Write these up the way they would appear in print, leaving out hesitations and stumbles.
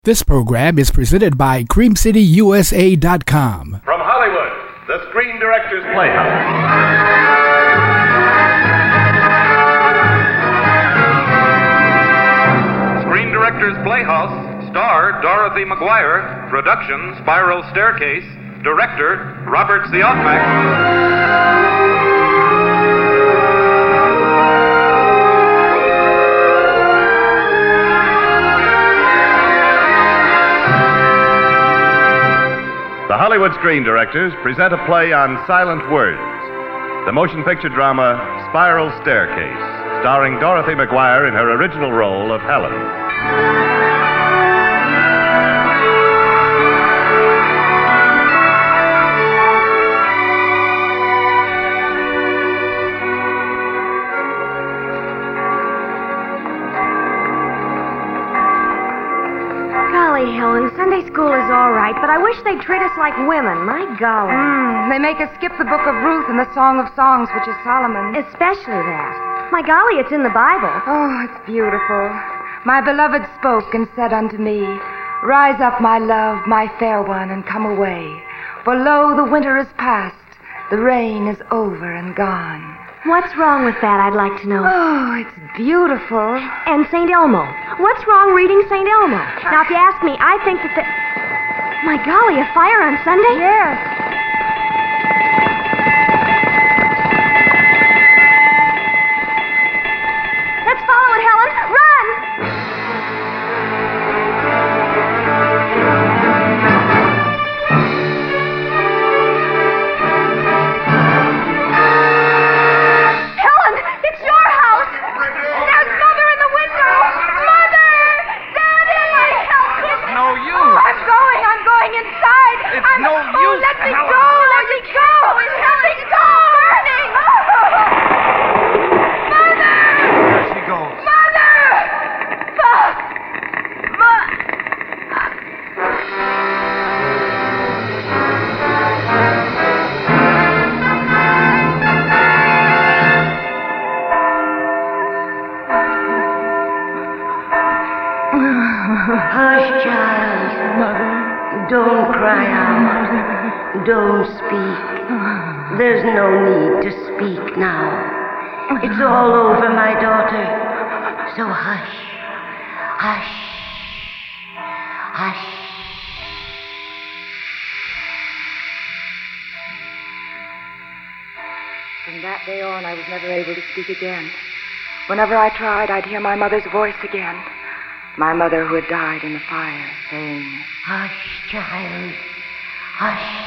This program is presented by CreamCityUSA.com. From Hollywood, the Screen Directors Playhouse. Screen Directors Playhouse, star Dorothy McGuire, production Spiral Staircase, director Robert Siodmak. The Hollywood Screen Directors present a play on silent words, the motion picture drama Spiral Staircase, starring Dorothy McGuire in her original role of Helen. Helen, Sunday school is all right, but I wish they'd treat us like women. My golly. They make us skip the book of Ruth and the Song of Songs, which is Solomon. Especially that. My golly, it's in the Bible. Oh, it's beautiful. My beloved spoke and said unto me, Rise up, my love, my fair one, and come away. For lo, the winter is past, the rain is over and gone. What's wrong with that, I'd like to know. Oh, it's beautiful. And St. Elmo. What's wrong reading St. Elmo? Now, if you ask me, I think that My golly, a fire on Sunday? Yes. Let's follow it, Helen. Run! Hush, child. Mother. Don't cry out. Don't speak. There's no need to speak now. It's all over, my daughter. So hush. Hush. Hush. From that day on, I was never able to speak again. Whenever I tried, I'd hear my mother's voice again. My mother who had died in the fire, saying, Hush, child. Hush.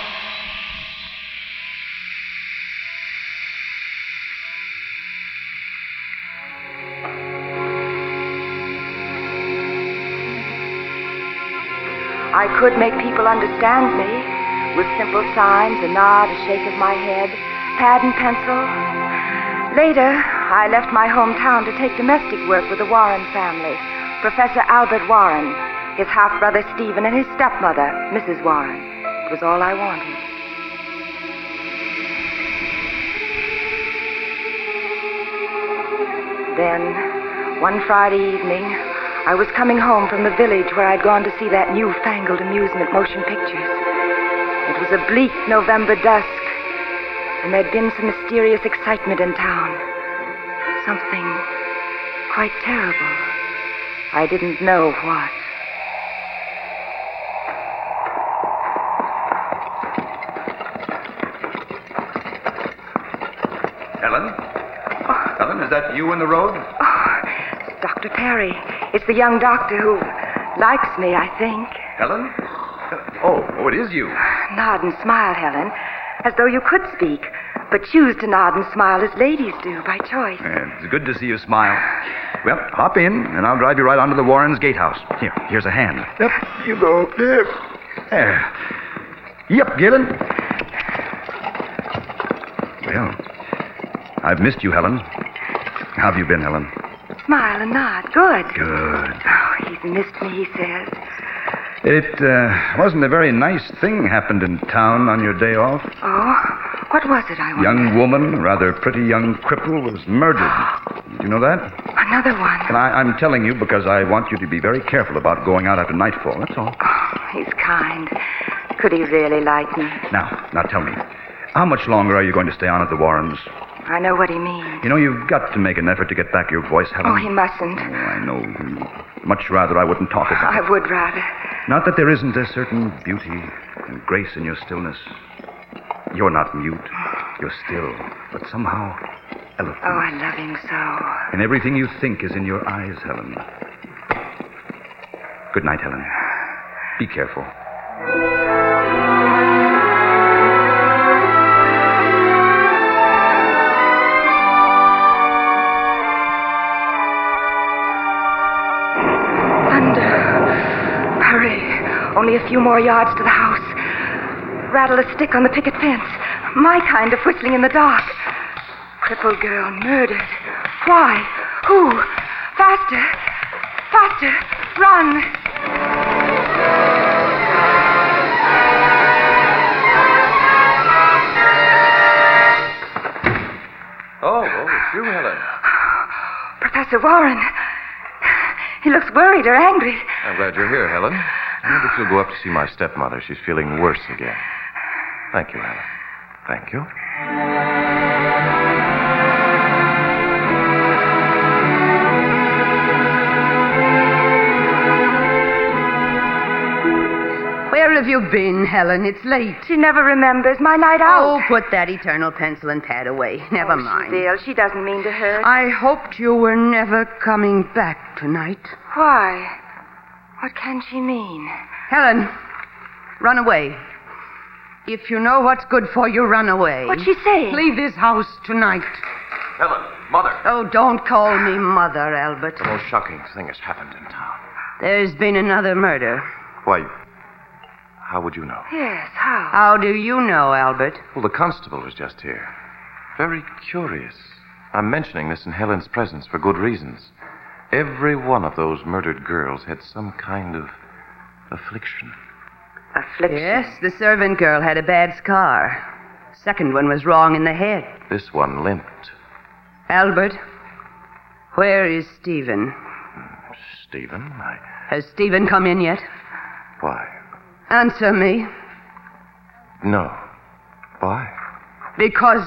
I could make people understand me with simple signs, a nod, a shake of my head, pad and pencil. Later, I left my hometown to take domestic work with the Warren family. Professor Albert Warren, his half-brother Stephen, and his stepmother, Mrs. Warren. It was all I wanted. Then, one Friday evening, I was coming home from the village where I'd gone to see that newfangled amusement motion pictures. It was a bleak November dusk, and there'd been some mysterious excitement in town. Something quite terrible. I didn't know what. Helen? Helen, is that you in the road? Oh, it's Dr. Perry. It's the young doctor who likes me, I think. Helen? Oh, it is you. Nod and smile, Helen, as though you could speak, but choose to nod and smile as ladies do by choice. It's good to see you smile. Well, hop in, and I'll drive you right onto the Warrens' gatehouse. Here's a hand. Yep, you go. There. Yep, Gillen. Well, I've missed you, Helen. How have you been, Helen? Smile and nod. Good. Good. Oh, he's missed me, he says. It wasn't a very nice thing happened in town on your day off. Oh? What was it, I wonder? Young woman, rather pretty young cripple, was murdered. Did you know that? Another one. And I'm telling you because I want you to be very careful about going out after nightfall, that's all. Oh, he's kind. Could he really like me? Now tell me, how much longer are you going to stay on at the Warrens? I know what he means. You know, you've got to make an effort to get back your voice, Helen. Oh, he mustn't. Oh, I know. Much rather I wouldn't talk about it. I would rather. Not that there isn't a certain beauty and grace in your stillness. You're not mute. You're still, but somehow eloquent. Oh, I love him so. And everything you think is in your eyes, Helen. Good night, Helen. Be careful. Only a few more yards to the house. Rattle a stick on the picket fence. My kind of whistling in the dark. Crippled girl murdered. Why? Who? Faster. Faster. Run. Oh, it's you, Helen. Professor Warren. He looks worried or angry. I'm glad you're here, Helen. Maybe she'll go up to see my stepmother. She's feeling worse again. Thank you, Helen. Thank you. Where have you been, Helen? It's late. She never remembers my night out. Oh, put that eternal pencil and pad away. Never mind. She feels. She doesn't mean to hurt. I hoped you were never coming back tonight. Why? What can she mean? Helen, run away. If you know what's good for you, run away. What's she saying? Leave this house tonight. Helen, Mother. Oh, don't call me Mother, Albert. The most shocking thing has happened in town. There's been another murder. Why, how would you know? Yes, how? How do you know, Albert? Well, the constable was just here. Very curious. I'm mentioning this in Helen's presence for good reasons. Every one of those murdered girls had some kind of affliction. Affliction? Yes, the servant girl had a bad scar. Second one was wrong in the head. This one limped. Albert, where is Stephen? Stephen? Has Stephen come in yet? Why? Answer me. No. Why? Because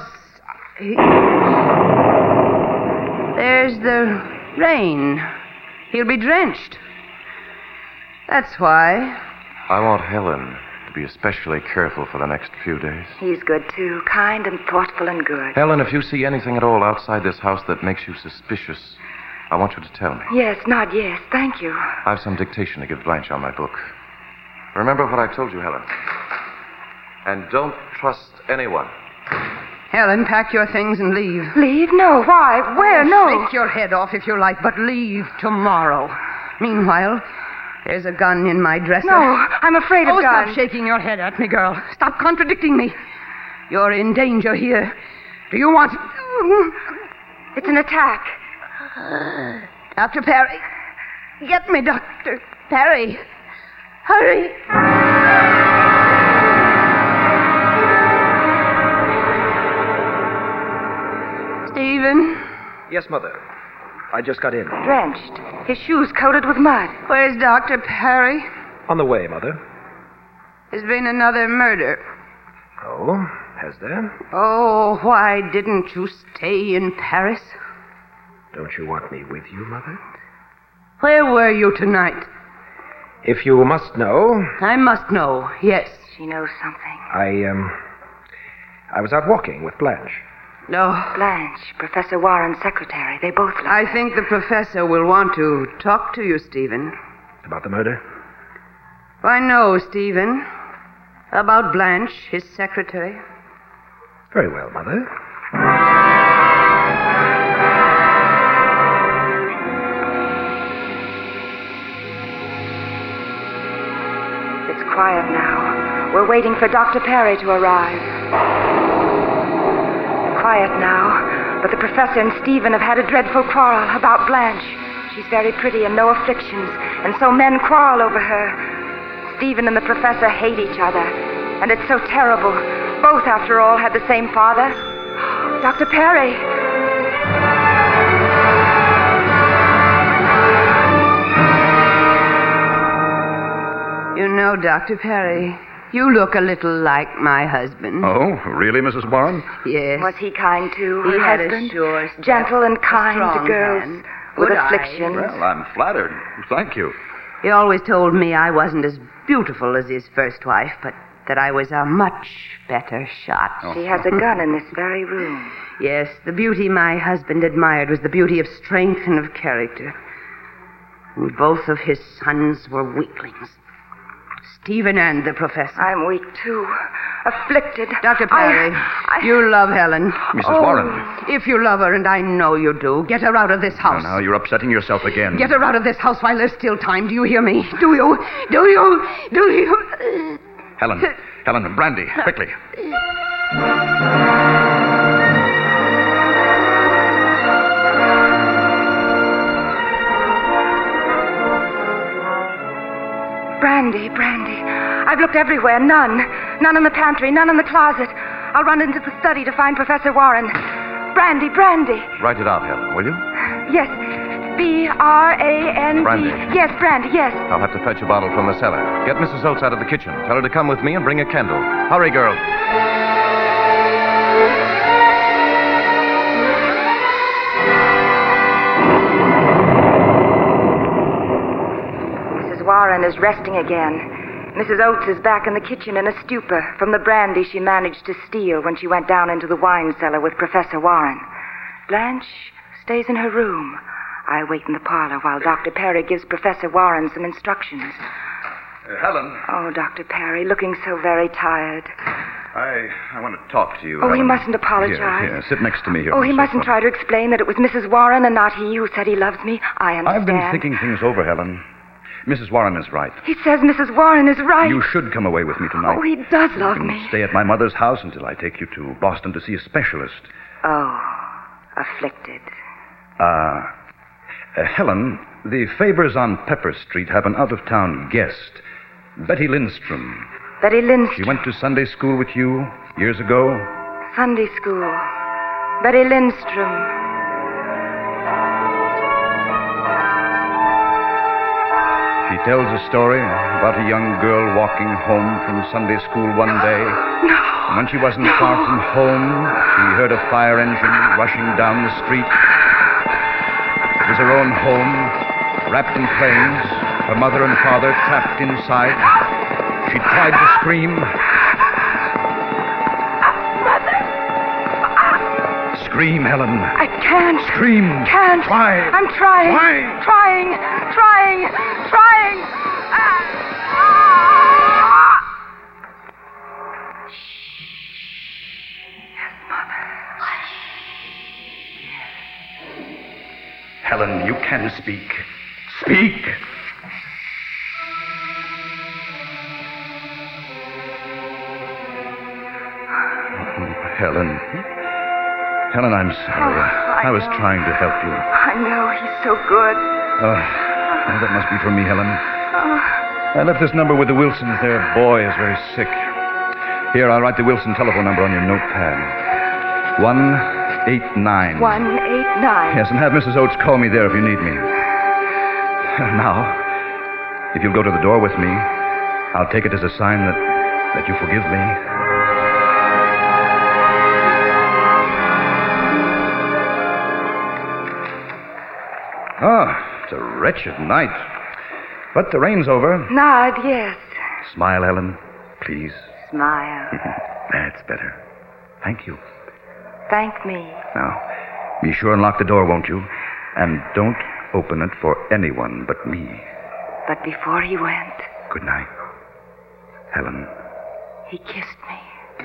there's the rain. He'll be drenched. That's why. I want Helen to be especially careful for the next few days. He's good, too. Kind and thoughtful and good. Helen, if you see anything at all outside this house that makes you suspicious, I want you to tell me. Yes, nod yes. Thank you. I have some dictation to give Blanche on my book. Remember what I told you, Helen. And don't trust anyone. Helen, pack your things and leave. Leave? No. Why? Where? No. Take your head off if you like, but leave tomorrow. Meanwhile, there's a gun in my dresser. No, I'm afraid of guns. Stop shaking your head at me, girl. Stop contradicting me. You're in danger here. Do you want... It's an attack. Dr. Perry. Get me, Dr. Perry. Hurry. Stephen? Yes, Mother. I just got in. Drenched. His shoes coated with mud. Where's Dr. Perry? On the way, Mother. There's been another murder. Oh, has there? Oh, why didn't you stay in Paris? Don't you want me with you, Mother? Where were you tonight? If you must know... I must know, yes. She knows something. I was out walking with Blanche. No. Blanche, Professor Warren's secretary. They both left. I think the professor will want to talk to you, Stephen. About the murder? Why, no, Stephen. About Blanche, his secretary. Very well, Mother. It's quiet now. We're waiting for Dr. Perry to arrive. Quiet now, but the professor and Stephen have had a dreadful quarrel about Blanche. She's very pretty and no afflictions, and so men quarrel over her. Stephen and the professor hate each other, and it's so terrible. Both, after all, had the same father. Dr. Perry. You know, Dr. Perry, you look a little like my husband. Oh, really, Mrs. Warren? Yes. Was he kind to her He had a husband? sure step, Gentle and a kind strong to girls hand, with good eyes. afflictions. Well, I'm flattered. Thank you. He always told me I wasn't as beautiful as his first wife, but that I was a much better shot. She has a gun in this very room. Yes, the beauty my husband admired was the beauty of strength and of character. And both of his sons were weaklings. Stephen and the professor. I'm weak, too. Afflicted. Dr. Perry, you love Helen. Mrs. Warren. If you love her, and I know you do, get her out of this house. Now, you're upsetting yourself again. Get her out of this house while there's still time. Do you hear me? Do you? Do you? Do you? Helen, brandy, quickly. Brandy. I've looked everywhere. None. None in the pantry, none in the closet. I'll run into the study to find Professor Warren. Brandy. Write it out, Helen, will you? Yes. B-R-A-N-D. Brandy. Yes, brandy, yes. I'll have to fetch a bottle from the cellar. Get Mrs. Oates out of the kitchen. Tell her to come with me and bring a candle. Hurry, girl. Mrs. Warren is resting again. Mrs. Oates is back in the kitchen in a stupor from the brandy she managed to steal when she went down into the wine cellar with Professor Warren. Blanche stays in her room. I wait in the parlor while Dr. Perry gives Professor Warren some instructions. Helen. Oh, Dr. Perry, looking so very tired. I want to talk to you. Oh, he Helen. mustn't apologize. Here, sit next to me here. Oh, he on the mustn't sofa. try to explain that it was Mrs. Warren and not he who said he loves me. I understand. I've been thinking things over, Helen. Mrs. Warren is right. He says Mrs. Warren is right. You should come away with me tonight. Oh, he does love You can me. stay at my mother's house until I take you to Boston to see a specialist. Oh, afflicted. Helen, the Fabers on Pepper Street have an out-of-town guest, Betty Lindstrom. Betty Lindstrom. She went to Sunday school with you years ago. Sunday school. Betty Lindstrom. She tells a story about a young girl walking home from Sunday school one day. No. And when she wasn't far from home, she heard a fire engine rushing down the street. It was her own home, wrapped in flames, her mother and father trapped inside. She tried to scream. Mother. Scream, Helen. I can't. Scream. Can't. Try. I'm trying. Try. Trying. Helen, you can speak. Speak! Helen. Helen, I'm sorry. I was trying to help you. I know. He's so good. That must be for me, Helen. I left this number with the Wilsons. Their boy is very sick. Here, I'll write the Wilson telephone number on your notepad. 189. 189. Yes, and have Mrs. Oates call me there if you need me. Now, if you'll go to the door with me, I'll take it as a sign that you forgive me. It's a wretched night. But the rain's over. Nod, yes. Smile, Helen, please. Smile. That's better. Thank you. Thank me. Now, be sure and lock the door, won't you? And don't open it for anyone but me. But before he went, Good night, Helen. he kissed me.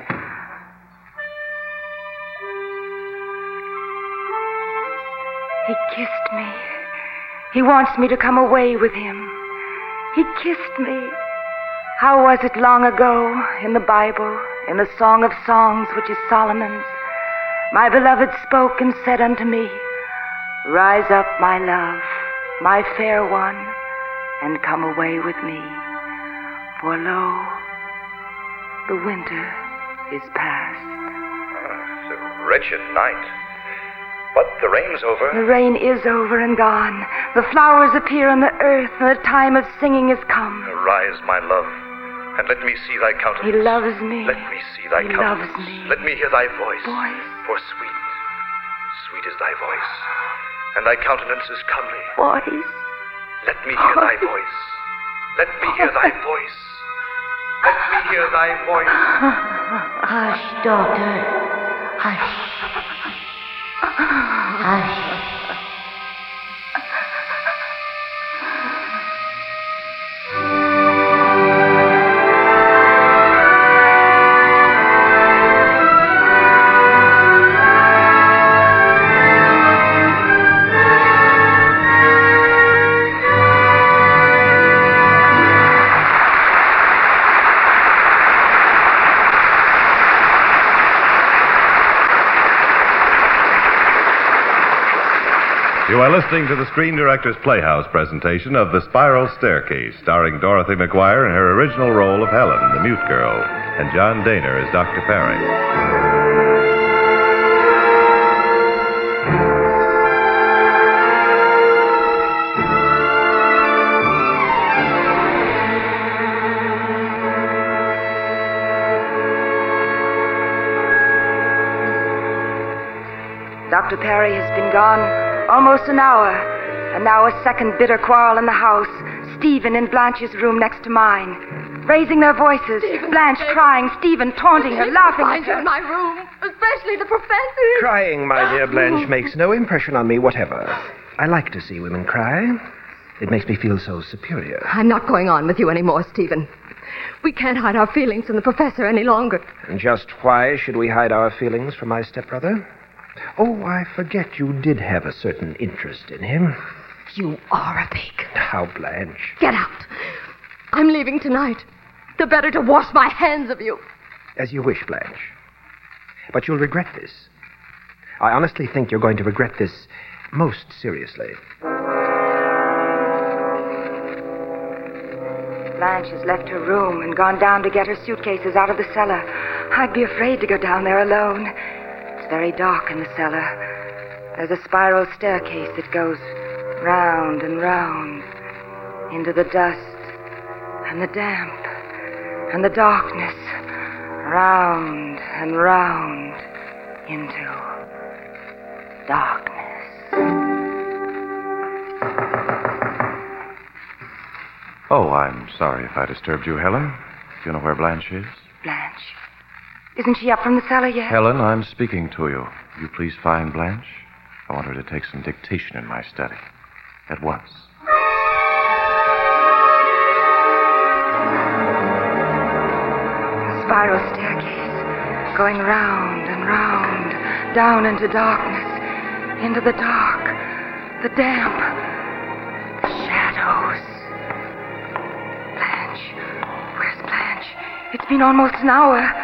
He kissed me. He wants me to come away with him. He kissed me. How was it long ago in the Bible, in the Song of Songs, which is Solomon's? My beloved spoke and said unto me, Rise up, my love, my fair one, and come away with me. For lo, the winter is past. It's a wretched night. But the rain's over. The rain is over and gone. The flowers appear on the earth, and the time of singing is come. Arise, my love, and let me see thy countenance. He loves me. Let me see thy He countenance. loves me. Let me hear thy voice. Voice. For sweet is thy voice, and thy countenance is comely. Voice. Let me hear thy voice. Let me hear thy voice. Let me hear thy voice. Hush, daughter. Hush. Hush. You are listening to the Screen Directors Playhouse presentation of The Spiral Staircase, starring Dorothy McGuire in her original role of Helen, the mute girl, and John Daner as Dr. Perry. Dr. Perry has been gone almost an hour, and now a second bitter quarrel in the house. Stephen in Blanche's room next to mine, raising their voices. Stephen, Blanche crying, Stephen taunting her, laughing find at you her. in my room, especially the professor. Crying, my dear Blanche, makes no impression on me whatever. I like to see women cry. It makes me feel so superior. I'm not going on with you anymore, Stephen. We can't hide our feelings from the professor any longer. And just why should we hide our feelings from my stepbrother? Oh, I forget you did have a certain interest in him. You are a pig. How, Blanche? Get out. I'm leaving tonight. The better to wash my hands of you. As you wish, Blanche. But you'll regret this. I honestly think you're going to regret this most seriously. Blanche has left her room and gone down to get her suitcases out of the cellar. I'd be afraid to go down there alone. It's very dark in the cellar. There's a spiral staircase that goes round and round into the dust and the damp and the darkness, round and round into darkness. Oh, I'm sorry if I disturbed you, Helen. Do you know where Blanche is? Blanche. Isn't she up from the cellar yet? Helen, I'm speaking to you. Will you please find Blanche? I want her to take some dictation in my study. At once. A spiral staircase, going round and round, down into darkness, into the dark, the damp, the shadows. Blanche. Where's Blanche? It's been almost an hour.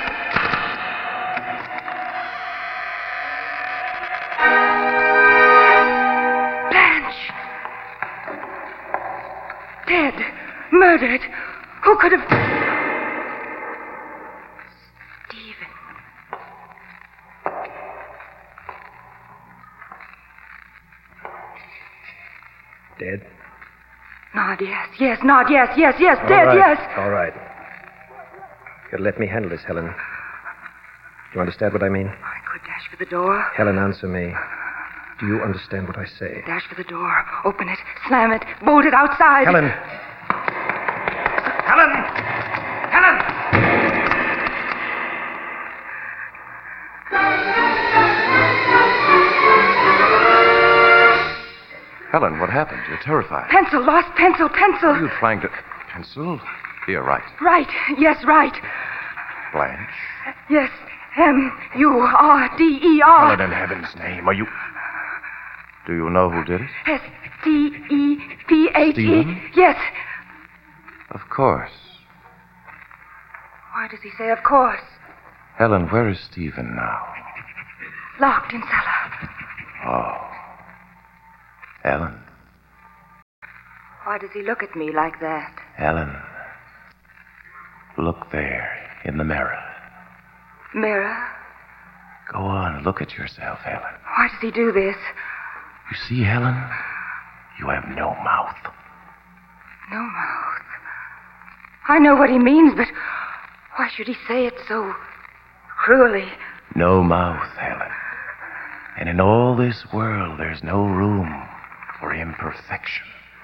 Dead. Murdered. Who could have... Stephen. Dead? Nod, yes. Yes, nod, yes. Dead, right. yes. All right. You'll let me handle this, Helen. You understand what I mean? I could dash for the door. Helen, answer me. Do you understand what I say? Dash for the door. Open it. Slam it. Bolt it outside. Helen! Helen! Helen! Helen, what happened? You're terrified. Pencil. Lost pencil. What are you trying to... Pencil? You're right. Right. Yes, right. Blanche? Yes. M-U-R-D-E-R. Helen, in heaven's name, are you... Do you know who did it? S-T-E-P-H-E. Stephen? Yes. Of course. Why does he say of course? Helen, where is Stephen now? Locked in cellar. Oh. Helen. Why does he look at me like that? Helen. Look there, in the mirror. Mirror? Go on, look at yourself, Helen. Why does he do this? You see, Helen? You have no mouth. No mouth. I know what he means, but why should he say it so cruelly? No mouth, Helen. And in all this world, there's no room for imperfection.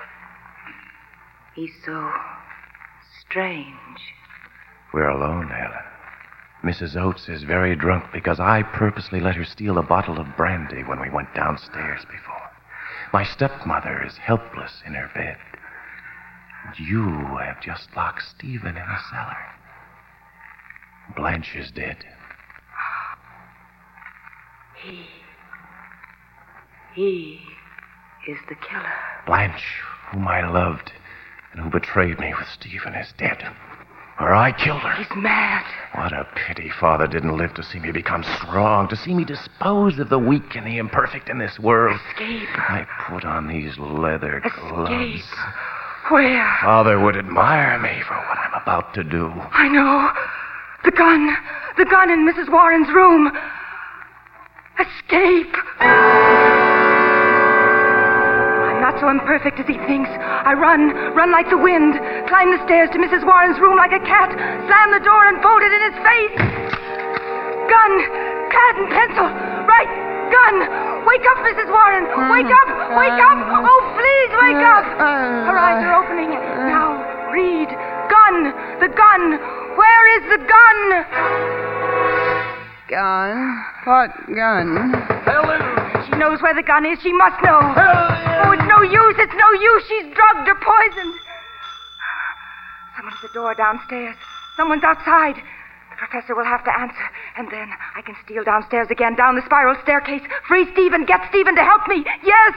He's so strange. We're alone, Helen. Mrs. Oates is very drunk because I purposely let her steal a bottle of brandy when we went downstairs before. My stepmother is helpless in her bed. And you have just locked Stephen in the cellar. Blanche is dead. He is the killer. Blanche, whom I loved and who betrayed me with Stephen, is dead. Or I killed her. He's mad. What a pity Father didn't live to see me become strong, to see me dispose of the weak and the imperfect in this world. Escape. I put on these leather gloves. Escape. Where? Father would admire me for what I'm about to do. I know. The gun. The gun in Mrs. Warren's room. Escape. I'm not so imperfect as he thinks. I run like the wind, climb the stairs to Mrs. Warren's room like a cat, slam the door and bolt it in his face. Gun, pad and pencil, right, gun. Wake up, Mrs. Warren. Wake up, wake up. Oh, please wake up. Her eyes are opening. Now, read. Gun, the gun. Where is the gun? Gun? What gun? Helen! She knows where the gun is. She must know. Oh, it's no use. It's no use. She's drugged or poisoned. Someone's at the door downstairs. Someone's outside. The professor will have to answer. And then I can steal downstairs again, down the spiral staircase. Free Stephen. Get Stephen to help me. Yes!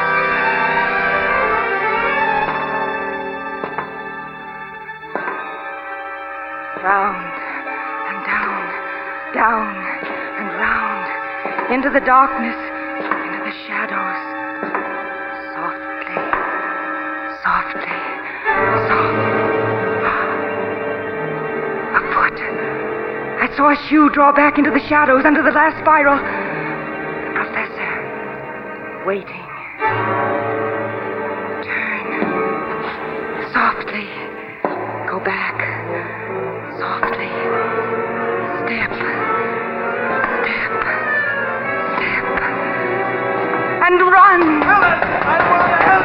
Round and down, down and round, into the darkness, into the shadows. Softly, softly, soft. A foot. I saw a shoe draw back into the shadows under the last spiral. The professor, waiting. Turn. Softly. Go back. Softly. Step. Step. Step. And run! Helen, I want to help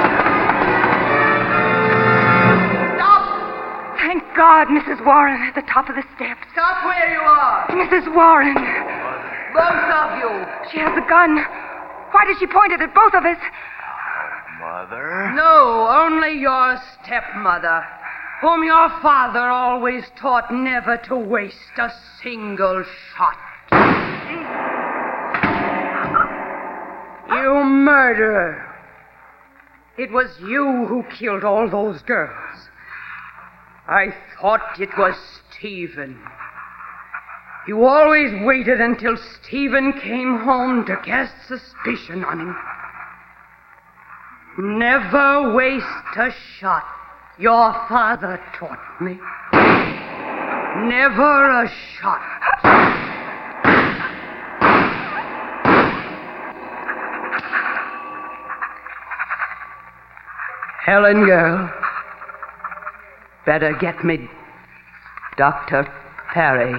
you! Stop! Thank God, Mrs. Warren at the top of the steps. Stop where you are. Mrs. Warren. Both of you. She has the gun. Why did she point it at both of us? Mother? No, only your stepmother, whom your father always taught never to waste a single shot. You murderer. It was you who killed all those girls. I thought it was Stephen. You always waited until Stephen came home to cast suspicion on him. Never waste a shot, your father taught me. Never a shot. Helen, girl, better get me Dr. Perry.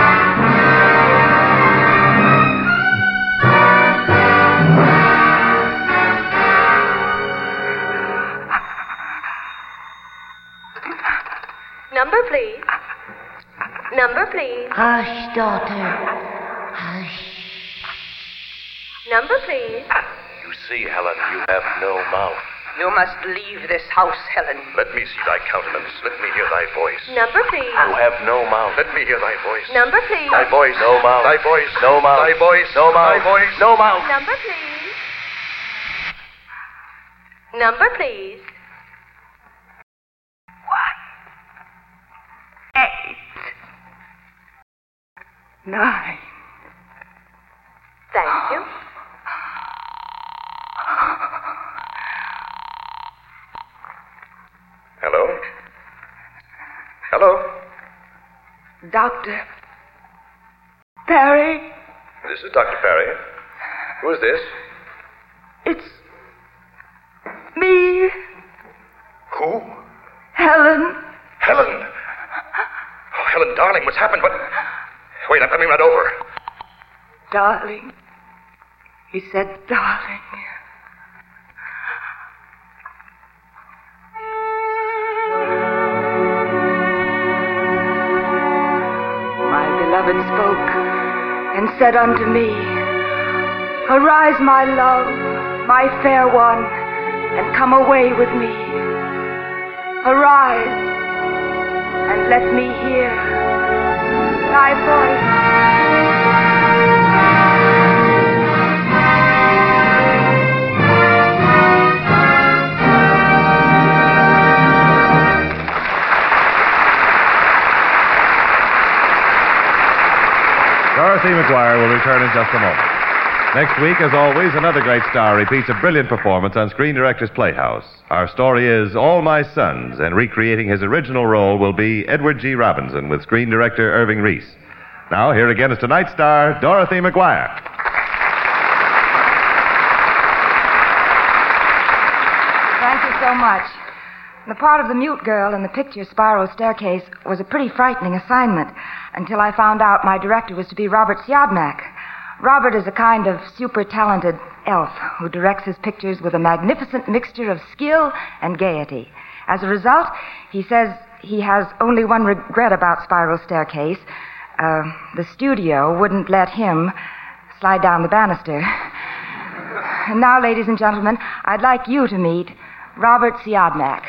Number, please. Number, please. Hush, daughter. Hush. Number, please. You see, Helen, you have no mouth. You must leave this house, Helen. Let me see thy countenance. Let me hear thy voice. Number, please. You have no mouth. Let me hear thy voice. Number, please. Thy voice. No mouth. Thy voice. No mouth. Thy voice. No mouth. Thy voice. No mouth. Number, please. Number, please. 9. Thank you. Hello? Hello? Dr. Perry. This is Dr. Perry. Who is this? It's me, Who? Helen. Helen! Oh, Helen, darling, what's happened? What? Wait, I'm coming right over. Darling. He said, darling. My beloved spoke and said unto me, Arise, my love, my fair one, and come away with me. Arise, and let me hear thy voice. Dorothy McGuire will return in just a moment. Next week, as always, another great star repeats a brilliant performance on Screen Directors Playhouse. Our story is All My Sons, and recreating his original role will be Edward G. Robinson with screen director Irving Reese. Now, here again is tonight's star, Dorothy McGuire. Thank you so much. The part of the mute girl in the picture Spiral Staircase was a pretty frightening assignment until I found out my director was to be Robert Siodmak. Robert is a kind of super-talented elf who directs his pictures with a magnificent mixture of skill and gaiety. As a result, he says he has only one regret about Spiral Staircase. The studio wouldn't let him slide down the banister. And now, ladies and gentlemen, I'd like you to meet Robert Siodmak.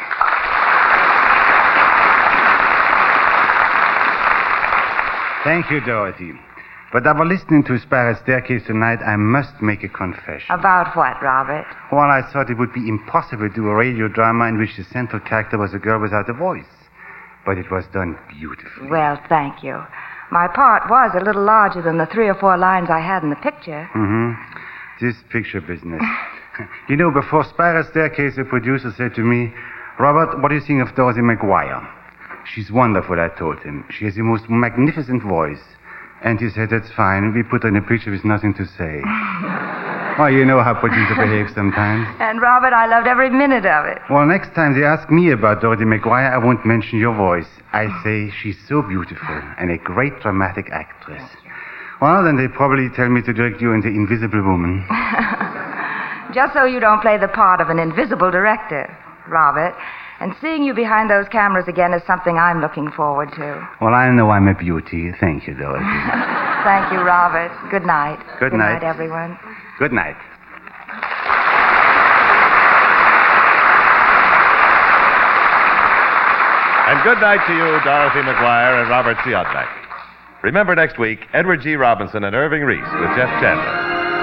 Thank you, Dorothy. But after listening to Spiral Staircase tonight, I must make a confession. About what, Robert? Well, I thought it would be impossible to do a radio drama in which the central character was a girl without a voice. But it was done beautifully. Well, thank you. My part was a little larger than the 3 or 4 lines I had in the picture. This picture business. You know, before Spiral Staircase, the producer said to me, Robert, what do you think of Dorothy McGuire? She's wonderful, I told him. She has the most magnificent voice. And he said, that's fine. We put her in a picture with nothing to say. Well, you know how producer behaves sometimes. And, Robert, I loved every minute of it. Well, next time they ask me about Dorothy McGuire, I won't mention your voice. I say she's so beautiful and a great dramatic actress. Well, then they probably tell me to direct you in The Invisible Woman. Just so you don't play the part of an invisible director, Robert. And seeing you behind those cameras again is something I'm looking forward to. Well, I know I'm a beauty. Thank you, Dorothy. Thank you, Robert. Good night. Good night. Good night, everyone. Good night. And good night to you, Dorothy McGuire and Robert Siodmak. Remember next week, Edward G. Robinson and Irving Reese with Jeff Chandler.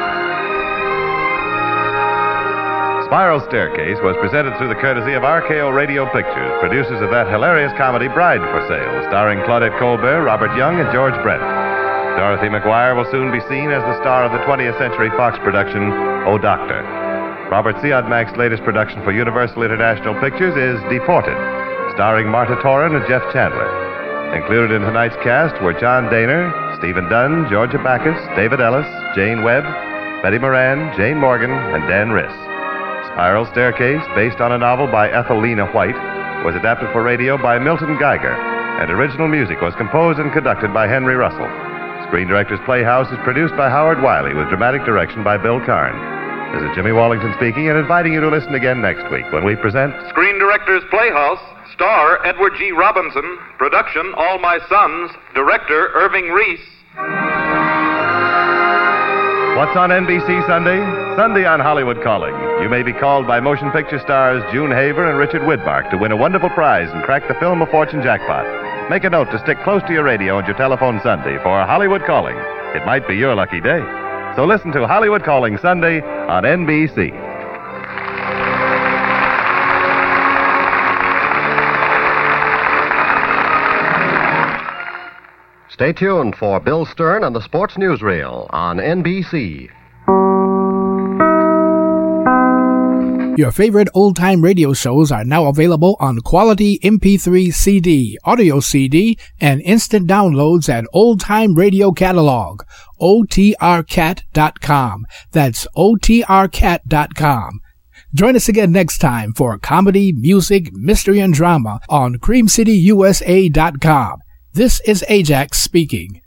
Spiral Staircase was presented through the courtesy of RKO Radio Pictures, producers of that hilarious comedy Bride for Sale, starring Claudette Colbert, Robert Young, and George Brent. Dorothy McGuire will soon be seen as the star of the 20th Century Fox production, Oh Doctor. Robert Siodmak's latest production for Universal International Pictures is Deported, starring Marta Torin and Jeff Chandler. Included in tonight's cast were John Daner, Stephen Dunn, Georgia Backus, David Ellis, Jane Webb, Betty Moran, Jane Morgan, and Dan Riss. Spiral Staircase, based on a novel by Ethelina White, was adapted for radio by Milton Geiger, and original music was composed and conducted by Henry Russell. Screen Directors Playhouse is produced by Howard Wiley with dramatic direction by Bill Karn. This is Jimmy Wallington speaking and inviting you to listen again next week when we present Screen Directors Playhouse, star Edward G. Robinson, production All My Sons, director Irving Reese. What's on NBC Sunday? Sunday on Hollywood Calling. You may be called by motion picture stars June Haver and Richard Widmark to win a wonderful prize and crack the Film of Fortune jackpot. Make a note to stick close to your radio and your telephone Sunday for Hollywood Calling. It might be your lucky day. So listen to Hollywood Calling Sunday on NBC. Stay tuned for Bill Stern and the Sports Newsreel on NBC. Your favorite old-time radio shows are now available on quality MP3 CD, audio CD, and instant downloads at Old Time Radio Catalog, OTRCat.com. That's OTRCat.com. Join us again next time for comedy, music, mystery, and drama on CreamCityUSA.com. This is Ajax speaking.